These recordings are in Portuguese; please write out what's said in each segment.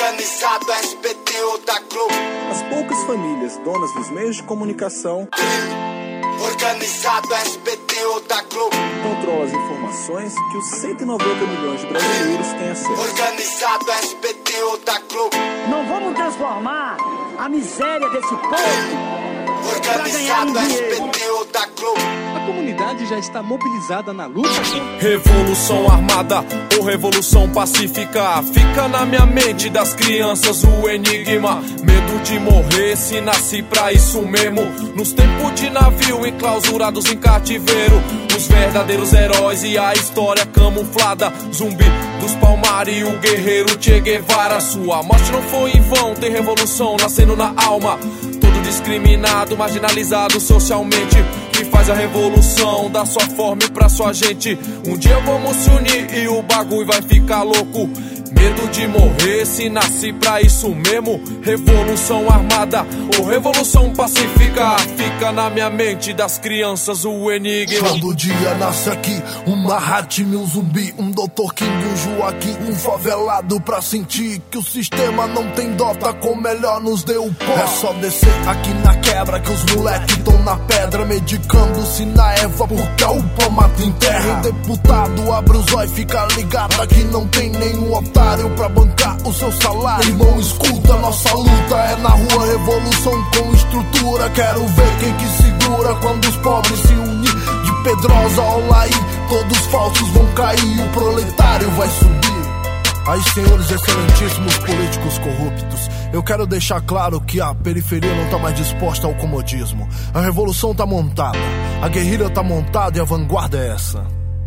Organizado SBT ou da Globo. As poucas famílias donas dos meios de comunicação. Organizado SBT ou da Globo. Controla as informações que os 190 milhões de brasileiros têm acesso. Organizado SBT ou da Globo. Não vamos transformar a miséria desse povo. Organizado SBT ou da Globo. A comunidade já está mobilizada na luta. Revolução armada ou revolução pacífica? Fica na minha mente das crianças o enigma. Medo de morrer se nasci pra isso mesmo. Nos tempos de navio enclausurados em cativeiro, os verdadeiros heróis e a história camuflada. Zumbi dos Palmares e o guerreiro Che Guevara. Sua morte não foi em vão, tem revolução nascendo na alma. Todo discriminado, marginalizado socialmente, que faz a revolução da sua forma e pra sua gente. Um dia vamos se unir e o bagulho vai ficar louco. Medo de morrer se nasci pra isso mesmo. Revolução armada ou revolução pacífica? Fica na minha mente das crianças o enigma. Todo dia nasce aqui um Mahatma, um zumbi, um Dr. King, um Joaquim, um favelado pra sentir que o sistema não tem dó, tá com melhor nos deu pó. É só descer aqui na quebra que os moleques tão na pedra, medicando-se na Eva porque a UPA mata em terra. O deputado abre os olhos e fica ligado, aqui não tem nenhum otário pra bancar o seu salário. Irmão, escuta, nossa luta é na rua, revolução com estrutura. Quero ver quem que segura quando os pobres se unir. De Pedrosa ao Laí, todos falsos vão cair, o proletário vai subir. Aí, senhores excelentíssimos políticos corruptos, eu quero deixar claro que a periferia não tá mais disposta ao comodismo. A revolução tá montada, a guerrilha tá montada e a vanguarda é essa.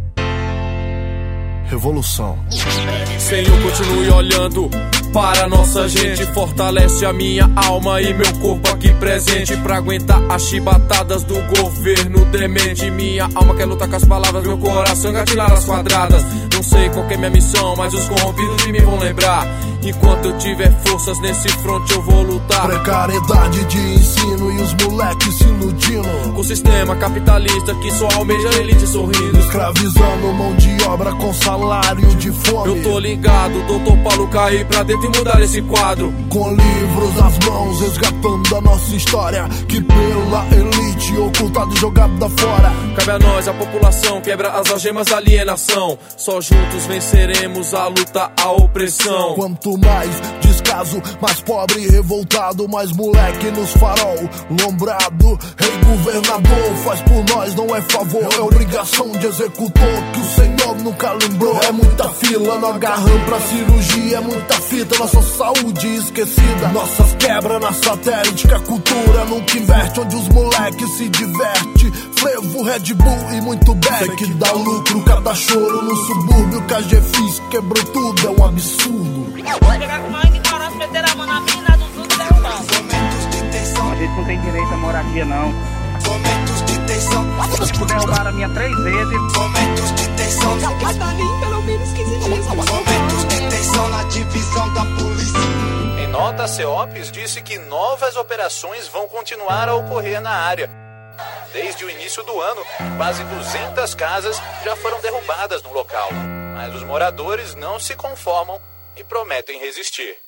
Revolução. Senhor, continue olhando para nossa gente. Fortalece a minha alma e meu corpo aqui presente pra aguentar as chibatadas do governo demente. Minha alma quer lutar com as palavras, meu coração engatilar as quadradas. Não sei qual que é minha missão, mas os corrompidos de mim vão lembrar. Enquanto eu tiver forças nesse front eu vou lutar. Precariedade de ensino e os moleques se iludindo com o sistema capitalista que só almeja a elite sorrindo, escravizando mão de obra com salário de fome. Eu tô ligado, doutor Paulo cair pra dentro e mudar esse quadro. Com livros nas mãos, resgatando a nossa história, que pela elite ocultada e jogada fora. Cabe a nós, a população, quebra as algemas da alienação. Só juntos venceremos a luta, a opressão. Quanto mais descaso, mais pobre e revoltado, mais moleque nos farol, lombrado. Rei governador, faz por nós, não é favor, é obrigação de executor que o Senhor nunca lembrou. É muita fila no agarrão pra cirurgia, é muita fita, nossa saúde esquecida. Nossas quebras na satélite, que a cultura nunca inverte, onde os moleques se diverte. Frevo, Red Bull e muito bem. Sei que dá lucro, cada choro no subúrbio, que a GFIS quebrou tudo, é um absurdo. Vou chegar com uma ignorância, meter a mão na mina dos outros derrubar. Momentos de tensão. A gente não tem direito a moradia, não. Momentos de tensão. Derrubaram a minha 3 vezes. Momentos de tensão. A Davi, pelo menos 15 dias. Momentos de tensão na divisão da polícia. Em nota, a CEOPS disse que novas operações vão continuar a ocorrer na área. Desde o início do ano, quase 200 casas já foram derrubadas no local. Mas os moradores não se conformam e prometem resistir.